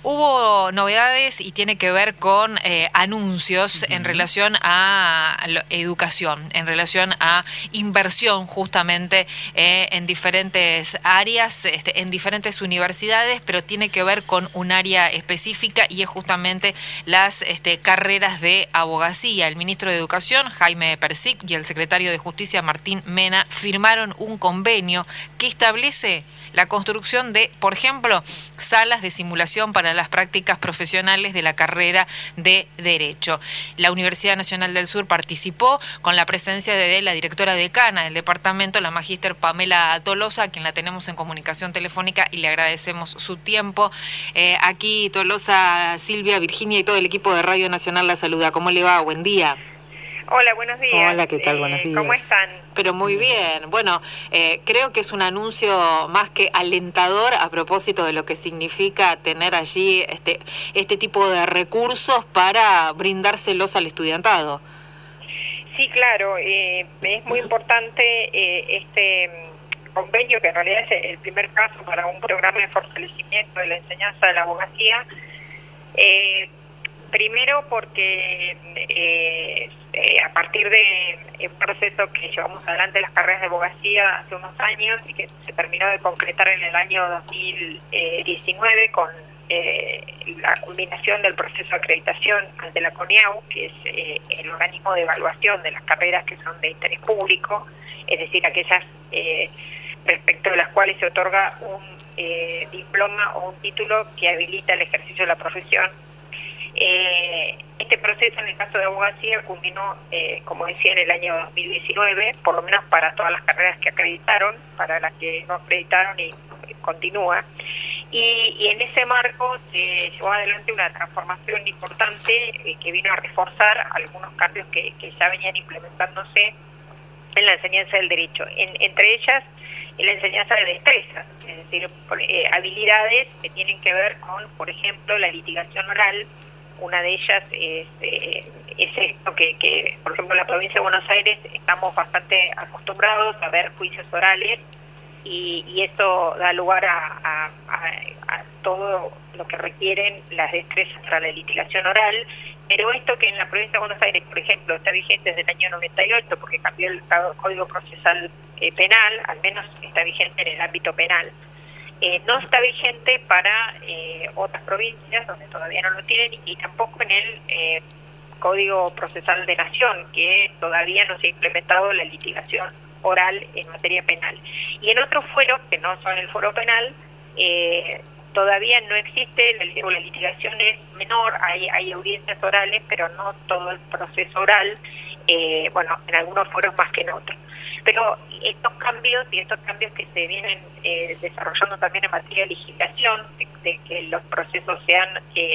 Hubo novedades y tiene que ver con anuncios en relación a educación, en relación a inversión justamente en diferentes áreas, en diferentes universidades, pero tiene que ver con un área específica y es justamente las carreras de abogacía. El ministro de Educación, Jaime Persic, y el secretario de Justicia, Martín Mena, firmaron un convenio que establece la construcción de, por ejemplo, salas de simulación para las prácticas profesionales de la carrera de Derecho. La Universidad Nacional del Sur participó con la presencia de la directora decana del departamento, la magíster Pamela Tolosa, a quien la tenemos en comunicación telefónica y le agradecemos su tiempo. Aquí Tolosa, Silvia, Virginia y todo el equipo de Radio Nacional la saluda. ¿Cómo le va? Buen día. Hola, buenos días. Hola, ¿qué tal? Buenos días. ¿Cómo están? Pero muy bien. Bueno, creo que es un anuncio más que alentador a propósito de lo que significa tener allí este tipo de recursos para brindárselos al estudiantado. Sí, claro. Es muy importante este convenio, que en realidad es el primer caso para un programa de fortalecimiento de la enseñanza de la abogacía. Primero porque a partir de un proceso que llevamos adelante en las carreras de abogacía hace unos años y que se terminó de concretar en el año 2019 con la culminación del proceso de acreditación ante la CONEAU, que es el organismo de evaluación de las carreras que son de interés público, es decir, aquellas respecto de las cuales se otorga un diploma o un título que habilita el ejercicio de la profesión. Este proceso en el caso de abogacía culminó, como decía, en el año 2019, por lo menos para todas las carreras que acreditaron, para las que no acreditaron y continúa. Y en ese marco se llevó adelante una transformación importante que vino a reforzar algunos cambios que ya venían implementándose en la enseñanza del derecho, entre ellas en la enseñanza de destrezas, es decir, habilidades que tienen que ver con, por ejemplo, la litigación oral. Una de ellas es esto que, por ejemplo, en la provincia de Buenos Aires estamos bastante acostumbrados a ver juicios orales y esto da lugar a todo lo que requieren las destrezas para la litigación oral, pero esto que en la provincia de Buenos Aires, por ejemplo, está vigente desde el año 98 porque cambió el Código Procesal Penal, al menos está vigente en el ámbito penal. No está vigente para otras provincias donde todavía no lo tienen y tampoco en el Código Procesal de Nación, que todavía no se ha implementado la litigación oral en materia penal. Y en otros fueros, que no son el foro penal, todavía no existe, la litigación es menor, hay audiencias orales, pero no todo el proceso oral, en algunos foros más que en otros. Pero estos cambios que se vienen desarrollando también en materia de legislación, de que los procesos sean,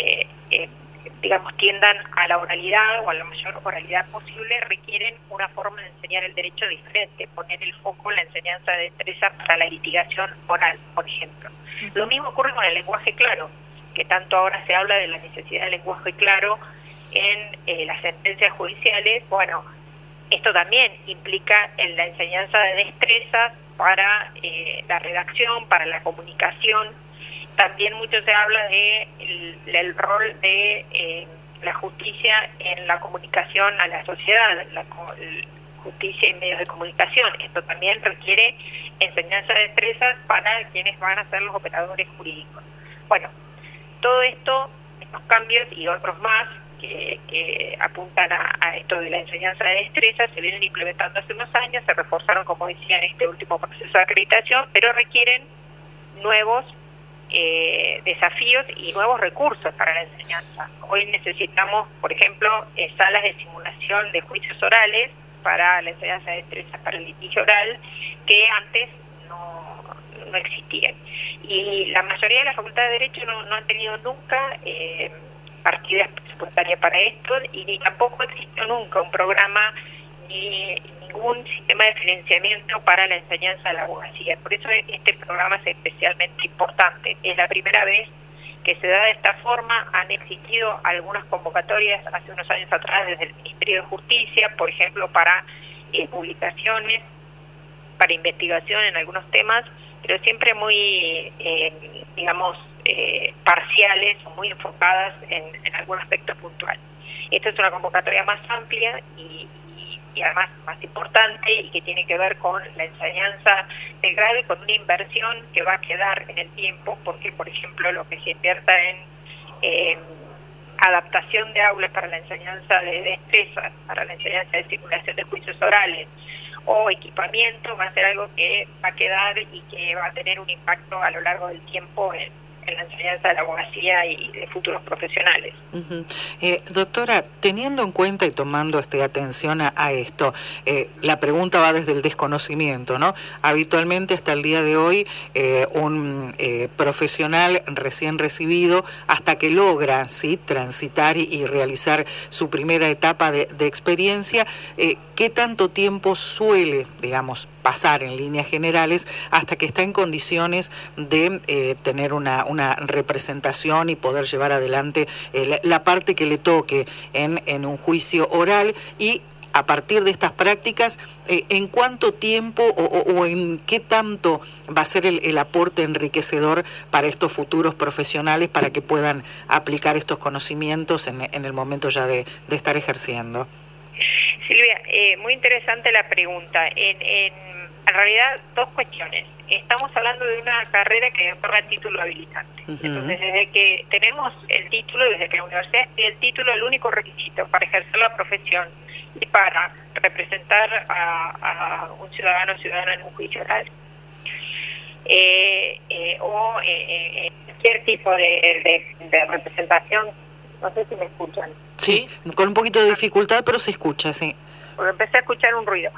tiendan a la oralidad o a la mayor oralidad posible, requieren una forma de enseñar el derecho diferente, poner el foco en la enseñanza de destrezas para la litigación oral, por ejemplo. Lo mismo ocurre con el lenguaje claro, que tanto ahora se habla de la necesidad del lenguaje claro en las sentencias judiciales. Bueno, esto también implica en la enseñanza de destrezas para la redacción, para la comunicación. También mucho se habla de el rol de la justicia en la comunicación a la sociedad, la justicia en medios de comunicación. Esto también requiere enseñanza de destrezas para quienes van a ser los operadores jurídicos. Bueno, todo esto, estos cambios y otros más, que apuntan a esto de la enseñanza de destrezas, se vienen implementando hace unos años, se reforzaron, como decía, en este último proceso de acreditación, pero requieren nuevos desafíos y nuevos recursos para la enseñanza. Hoy necesitamos, por ejemplo, salas de simulación de juicios orales para la enseñanza de destrezas para el litigio oral, que antes no existían. Y la mayoría de las facultades de Derecho no han tenido nunca partidas presupuestarias para esto, y ni tampoco existió nunca un programa ni ningún sistema de financiamiento para la enseñanza de la abogacía. Por eso este programa es especialmente importante. Es la primera vez que se da de esta forma. Han existido algunas convocatorias hace unos años atrás desde el Ministerio de Justicia, por ejemplo, para publicaciones, para investigación en algunos temas, pero siempre muy, parciales o muy enfocadas en algún aspecto puntual. Esta es una convocatoria más amplia y además más importante, y que tiene que ver con la enseñanza del grado y con una inversión que va a quedar en el tiempo, porque, por ejemplo, lo que se invierta en adaptación de aulas para la enseñanza de destrezas, para la enseñanza de simulación de juicios orales o equipamiento, va a ser algo que va a quedar y que va a tener un impacto a lo largo del tiempo en la enseñanza de la abogacía y de futuros profesionales. Doctora, teniendo en cuenta y tomando atención a esto, la pregunta va desde el desconocimiento, ¿no? Habitualmente hasta el día de hoy un profesional recién recibido, hasta que logra transitar y realizar su primera etapa de experiencia, ¿qué tanto tiempo suele, digamos, pasar en líneas generales hasta que está en condiciones de tener una representación y poder llevar adelante la parte que le toque en un juicio oral? Y a partir de estas prácticas, ¿en cuánto tiempo o en qué tanto va a ser el aporte enriquecedor para estos futuros profesionales para que puedan aplicar estos conocimientos en el momento ya de estar ejerciendo? Silvia, muy interesante la pregunta. En realidad, dos cuestiones. Estamos hablando de una carrera que otorga título habilitante. Entonces, desde que tenemos el título, desde que la universidad tiene el título, el único requisito para ejercer la profesión y para representar a un ciudadano o ciudadana en un juicio oral cualquier tipo de representación. No sé si me escuchan. Sí, con un poquito de dificultad, pero se escucha, sí. Porque empecé a escuchar un ruido.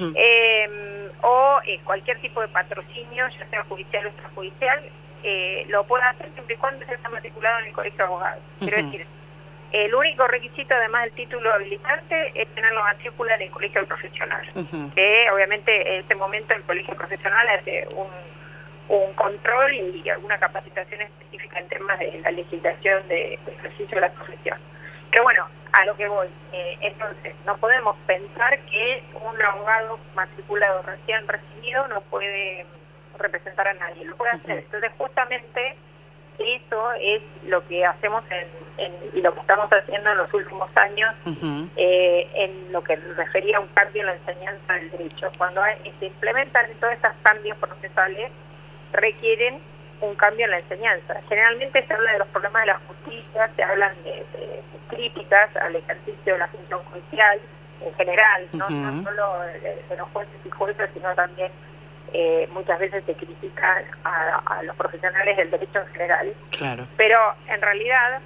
Cualquier tipo de patrocinio, ya sea judicial o extrajudicial, lo puede hacer siempre y cuando esté matriculado en el Colegio de Abogados. Quiero decir, el único requisito, además del título habilitante, es tener la matrícula en el Colegio Profesional. Que obviamente en este momento el Colegio Profesional hace un control y alguna capacitación específica en temas de la legislación de ejercicio de la profesión. Pero bueno, a lo que voy, entonces, no podemos pensar que un abogado matriculado recién recibido no puede representar a nadie, lo puede hacer. Entonces, justamente eso es lo que hacemos y lo que estamos haciendo en los últimos años en lo que refería a un cambio en la enseñanza del derecho. Cuando se implementan todos esos cambios procesales, requieren un cambio en la enseñanza. Generalmente se habla de los problemas de la justicia, se hablan de críticas al ejercicio de la función judicial en general, no solo de los jueces y juezas, sino también muchas veces se critica a los profesionales del derecho en general. Claro. Pero en realidad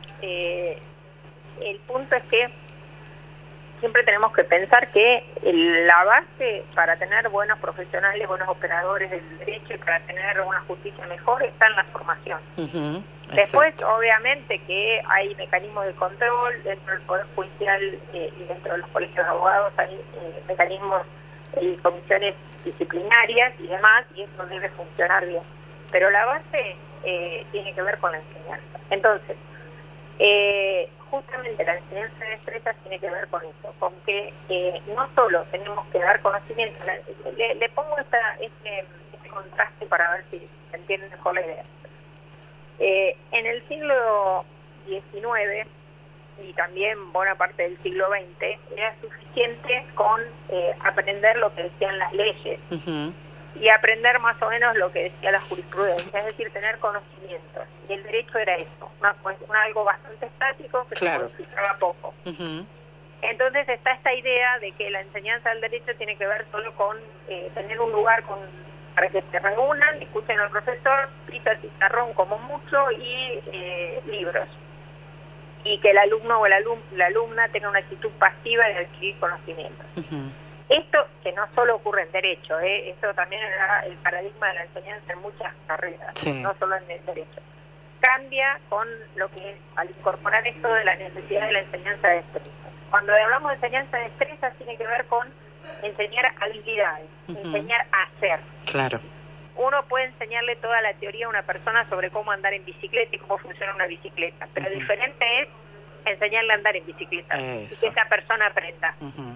el punto es que siempre tenemos que pensar que la base para tener buenos profesionales, buenos operadores del derecho y para tener una justicia mejor está en la formación. Después, obviamente, que hay mecanismos de control dentro del Poder Judicial y dentro de los colegios de abogados, hay mecanismos y comisiones disciplinarias y demás, y eso debe funcionar bien. Pero la base tiene que ver con la enseñanza. Entonces, justamente la enseñanza de destrezas tiene que ver con eso, con que no solo tenemos que dar conocimiento, le pongo este contraste para ver si se entiende mejor la idea. En el siglo XIX y también buena parte del siglo XX era suficiente con aprender lo que decían las leyes y aprender más o menos lo que decía la jurisprudencia, es decir, tener conocimientos. Y el derecho era eso, algo bastante estático que se modificaba poco. Entonces está esta idea de que la enseñanza del derecho tiene que ver solo con tener un lugar para que se reúnan, escuchen al profesor, pisa el pizarrón como mucho y libros. Y que el alumno o la alumna tenga una actitud pasiva de adquirir conocimientos. Esto que no solo ocurre en derecho, esto también era el paradigma de la enseñanza en muchas carreras, no solo en el derecho. Cambia con lo que al incorporar esto de la necesidad de la enseñanza de destrezas. Cuando hablamos de enseñanza de destrezas tiene que ver con enseñar habilidades, enseñar a hacer. Claro. Uno puede enseñarle toda la teoría a una persona sobre cómo andar en bicicleta y cómo funciona una bicicleta, pero diferente es enseñarle a andar en bicicleta y que esa persona aprenda.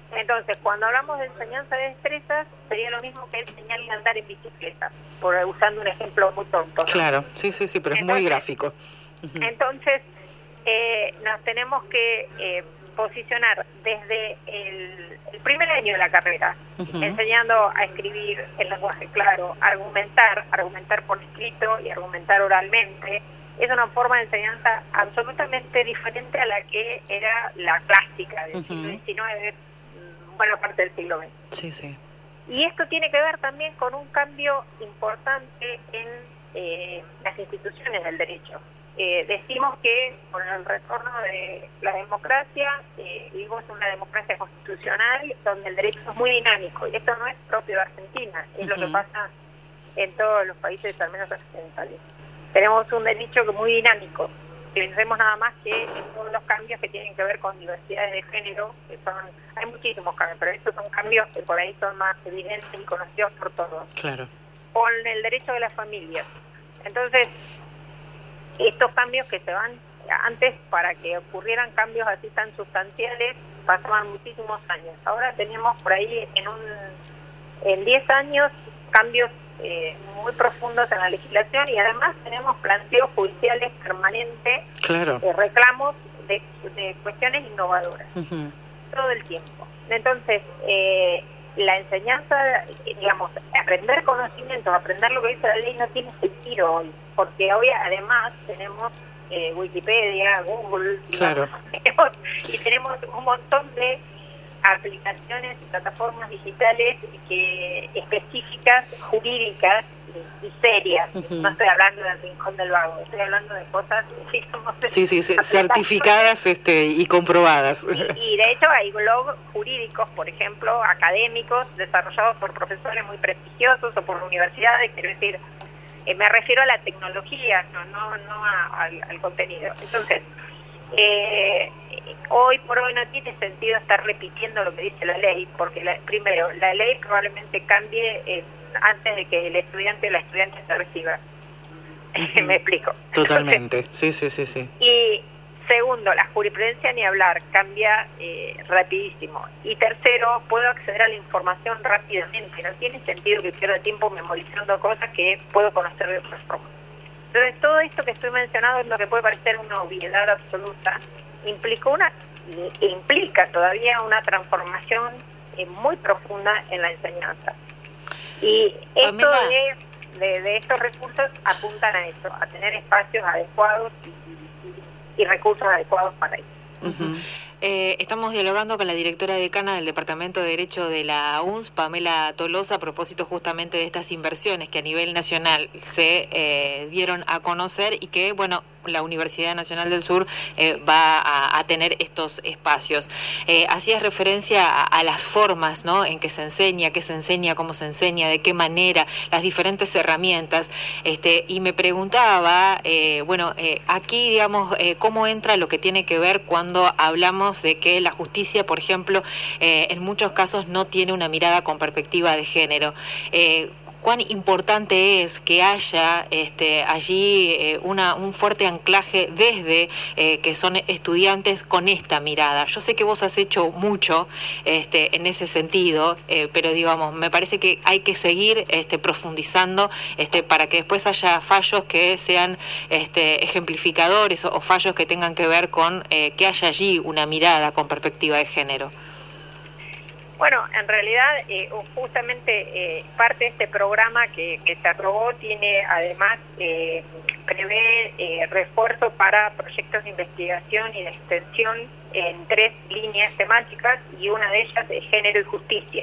Entonces, cuando hablamos de enseñanza de destrezas, sería lo mismo que enseñarle a andar en bicicleta, usando un ejemplo muy tonto, ¿no? Claro, sí, pero es muy gráfico. Entonces, nos tenemos que posicionar desde el primer año de la carrera, enseñando a escribir el lenguaje claro, argumentar por escrito y argumentar oralmente. Es una forma de enseñanza absolutamente diferente a la que era la clásica del siglo XIX, buena parte del siglo XX. Sí. Y esto tiene que ver también con un cambio importante en las instituciones del derecho. Decimos que con el retorno de la democracia, vivimos una democracia constitucional donde el derecho es muy dinámico, y esto no es propio de Argentina, es lo que pasa en todos los países, al menos occidentales. Tenemos un derecho que es muy dinámico. Pensemos nada más que en todos los cambios que tienen que ver con diversidades de género, que hay muchísimos cambios, pero estos son cambios que por ahí son más evidentes y conocidos por todos. Claro. Con el derecho de las familias. Entonces, estos cambios que se van, antes para que ocurrieran cambios así tan sustanciales, pasaban muchísimos años. Ahora tenemos por ahí en 10 años cambios muy profundos en la legislación, y además tenemos planteos judiciales permanentes, reclamos de cuestiones innovadoras todo el tiempo. Entonces, la enseñanza, digamos, aprender conocimientos, aprender lo que dice la ley no tiene sentido hoy, porque hoy además tenemos Wikipedia, Google, y tenemos un montón de aplicaciones y plataformas digitales específicas, jurídicas y serias. No estoy hablando del rincón del vago, estoy hablando de cosas, digamos, certificadas y comprobadas. Y de hecho hay blogs jurídicos, por ejemplo, académicos, desarrollados por profesores muy prestigiosos o por universidades, quiero decir, me refiero a la tecnología, no al contenido. Entonces, hoy por hoy no tiene sentido estar repitiendo lo que dice la ley, porque primero, la ley probablemente cambie antes de que el estudiante o la estudiante se reciba. Me explico. Totalmente. Entonces, sí. Y segundo, la jurisprudencia ni hablar, cambia rapidísimo. Y tercero, puedo acceder a la información rápidamente. No tiene sentido que pierda tiempo memorizando cosas que puedo conocer de otra forma. Entonces, todo esto que estoy mencionando es lo que puede parecer una obviedad absoluta, implica todavía una transformación muy profunda en la enseñanza. Y esto de estos recursos apuntan a eso, a tener espacios adecuados y recursos adecuados para ello. Estamos dialogando con la directora decana del Departamento de Derecho de la UNS, Pamela Tolosa, a propósito justamente de estas inversiones que a nivel nacional se dieron a conocer y que, bueno, la Universidad Nacional del Sur va a tener estos espacios. Hacías referencia a las formas, ¿no?, en que se enseña, qué se enseña, cómo se enseña, de qué manera, las diferentes herramientas, y me preguntaba, aquí, digamos, cómo entra lo que tiene que ver cuando hablamos de que la justicia, por ejemplo, en muchos casos no tiene una mirada con perspectiva de género. Cuán importante es que haya allí un fuerte anclaje desde que son estudiantes con esta mirada. Yo sé que vos has hecho mucho en ese sentido, pero digamos, me parece que hay que seguir profundizando para que después haya fallos que sean ejemplificadores o fallos que tengan que ver con que haya allí una mirada con perspectiva de género. Bueno, en realidad, justamente parte de este programa que se aprobó tiene además, prevé refuerzo para proyectos de investigación y de extensión en 3 líneas temáticas, y una de ellas es género y justicia.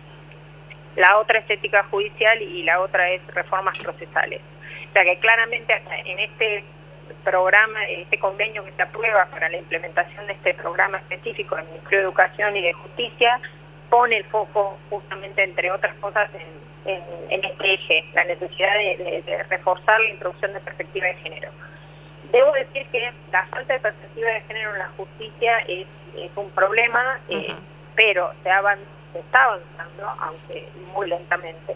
La otra es ética judicial y la otra es reformas procesales. O sea que claramente en este programa, este convenio que se aprueba para la implementación de este programa específico del Ministerio de Educación y de Justicia, pone el foco justamente, entre otras cosas, en este eje, la necesidad de reforzar la introducción de perspectiva de género. Debo decir que la falta de perspectiva de género en la justicia es un problema, pero se está avanzando, aunque muy lentamente.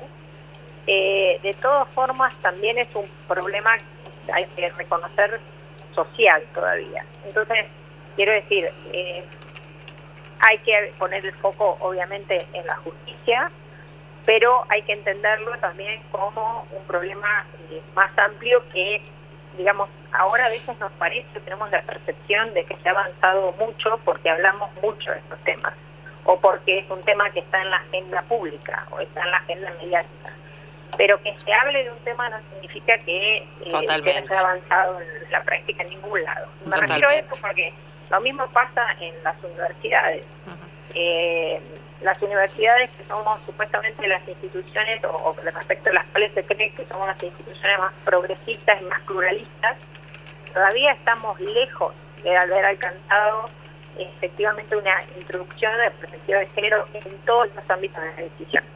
De todas formas, también es un problema, hay que reconocer, social todavía. Entonces, quiero decir, Hay que poner el foco, obviamente, en la justicia, pero hay que entenderlo también como un problema más amplio que, digamos, ahora a veces nos parece, tenemos la percepción de que se ha avanzado mucho porque hablamos mucho de estos temas, o porque es un tema que está en la agenda pública, o está en la agenda mediática. Pero que se hable de un tema no significa que se haya avanzado en la práctica en ningún lado. Me refiero a esto porque lo mismo pasa en las universidades. Las universidades, que somos supuestamente las instituciones, o respecto a las cuales se cree que somos las instituciones más progresistas y más pluralistas, todavía estamos lejos de haber alcanzado efectivamente una introducción de la perspectiva de género en todos los ámbitos de la decisión.